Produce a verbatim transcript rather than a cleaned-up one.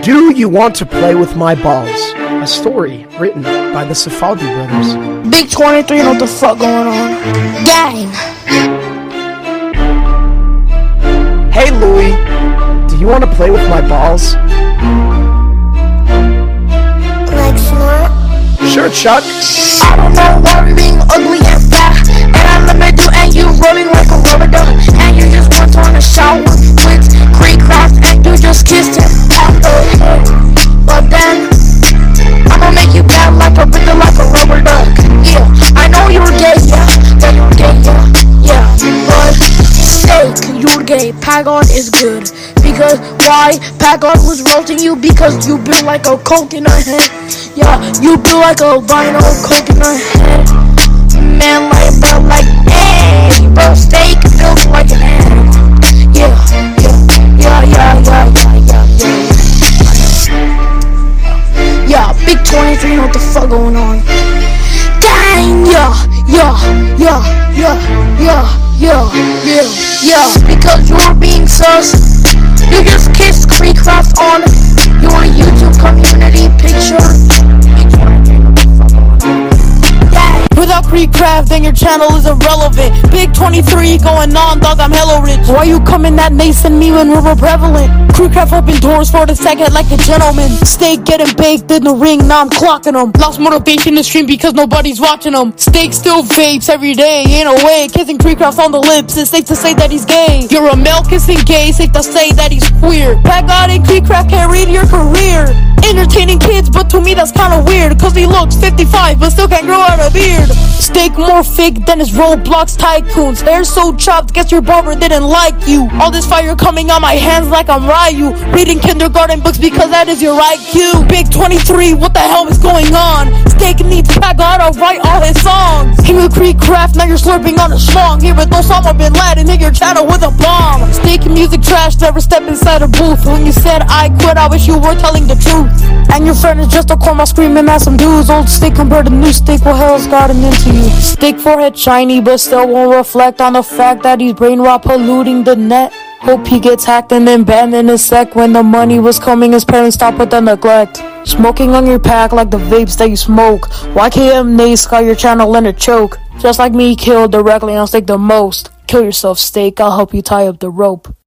Do you want to play with my balls? A story written by the Safaldi brothers. Big twenty-three, know what the fuck going on? Gang! Hey Louie, do you want to play with my balls? Like snort? Sure, Chuck. I don't know why I'm being ugly and fat, and I love you and you rolling like a rubber duck, and you just went on a shower with Creek Craft and you just kissed him on the head. But then I'ma make you bad like a bitter like a rubber duck. Yeah, I know you're gay, yeah, yeah you're gay, yeah, yeah. But steak, you're gay. Pagod is good because why? Pagod was roasting you because you built like a coconut head. Yeah, you built like a vinyl coconut head. Man, like bro, like hey, bro, steak built like an head. Yeah, yeah, yeah, yeah, yeah, yeah, yeah, yeah. Yeah, big twenty-three, know what the fuck going on? Dang, yeah, yeah, yeah, yeah, yeah, yeah, yeah, yeah. Because you're being sus. You just kissed Creek Craft on your YouTube community picture. Without Creek Craft, then your channel is irrelevant. Big twenty-three going on, dog, I'm hella rich. Why you coming that nascent me when we were prevalent? Creek Craft opened doors for the second like a gentleman. Steak getting baked in the ring, now I'm clocking them. Lost motivation to stream because nobody's watching them. Steak still vapes every day, ain't no way. Kissing Creek Craft on the lips, it's safe to say that he's gay. You're a male kissing gay, safe to say that he's queer. Pagod and Creek Craft can't read your career. Entertaining kids, but to me that's kinda weird, cause he looks fifty-five but still can't grow out a beard. Steak more fake than his Roblox tycoons. Hair so chopped, guess your barber didn't like you. All this fire coming on my hands like I'm Ryu, reading kindergarten books because that is your I Q. Big twenty-three, what the hell is going on? Steak needs Pagod to write all his songs. King of Creek Craft, now you're slurping on a schlong. Here with Osama Bin Laden, hit your channel with a bomb. Steak music trash, never step inside a booth. When you said I quit, I wish you were telling the truth. And your friend is just a cornball screaming at some dudes. Old steak compared to new steak, what hell's gotten into you? Steak forehead shiny, but still won't reflect on the fact that he's brain rot polluting the net. Hope he gets hacked and then banned in a sec. When the money was coming, his parents stopped with the neglect. Smoking on your pack like the vapes that you smoke. Y K M Nace got your channel in a choke. Just like me, killed directly on Steak the most. Kill yourself, Steak, I'll help you tie up the rope.